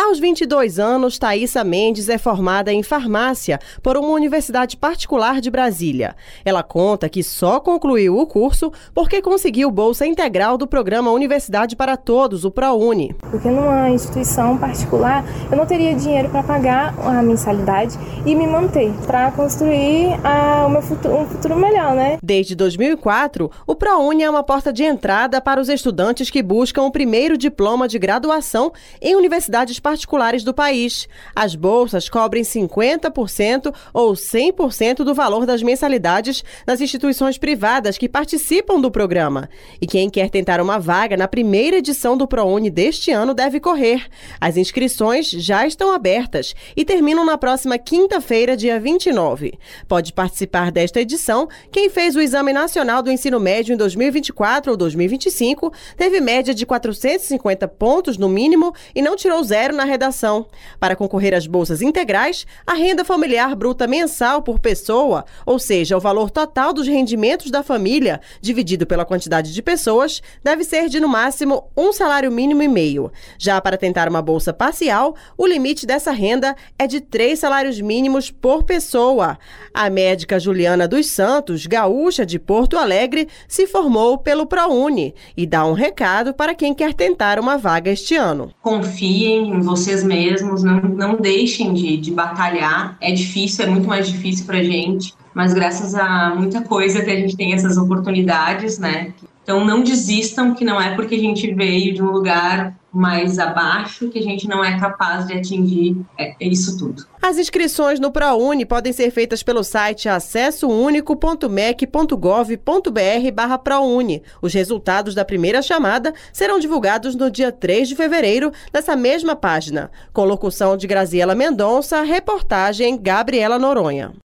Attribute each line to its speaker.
Speaker 1: Aos 22 anos, Thaísa Mendes é formada em farmácia por uma universidade particular de Brasília. Ela conta que só concluiu o curso porque conseguiu bolsa integral do programa Universidade para Todos, o ProUni.
Speaker 2: Porque numa instituição particular, eu não teria dinheiro para pagar a mensalidade e me manter para construir um futuro melhor, né?
Speaker 1: Desde 2004, o ProUni é uma porta de entrada para os estudantes que buscam o primeiro diploma de graduação em universidades particulares do país. As bolsas cobrem 50% ou 100% do valor das mensalidades nas instituições privadas que participam do programa. E quem quer tentar uma vaga na primeira edição do ProUni deste ano deve correr. As inscrições já estão abertas e terminam na próxima quinta-feira, dia 29. Pode participar desta edição quem fez o Exame Nacional do Ensino Médio em 2024 ou 2025, teve média de 450 pontos no mínimo e não tirou zero na redação. Para concorrer às bolsas integrais, a renda familiar bruta mensal por pessoa, ou seja, o valor total dos rendimentos da família, dividido pela quantidade de pessoas, deve ser de no máximo um salário mínimo e meio. Já para tentar uma bolsa parcial, o limite dessa renda é de 3 salários mínimos por pessoa. A médica Juliana dos Santos, gaúcha de Porto Alegre, se formou pelo ProUni e dá um recado para quem quer tentar uma vaga este ano.
Speaker 3: Confiem em vocês mesmos, não deixem de batalhar. É difícil, é muito mais difícil pra gente, mas graças a muita coisa que a gente tem essas oportunidades, né? Então não desistam, que não é porque a gente veio de um lugar mais abaixo que a gente não é capaz de atingir isso tudo.
Speaker 1: As inscrições no ProUni podem ser feitas pelo site acessounico.mec.gov.br/ProUni. Os resultados da primeira chamada serão divulgados no dia 3 de fevereiro, nessa mesma página. Com locução de Graziela Mendonça, reportagem Gabriela Noronha.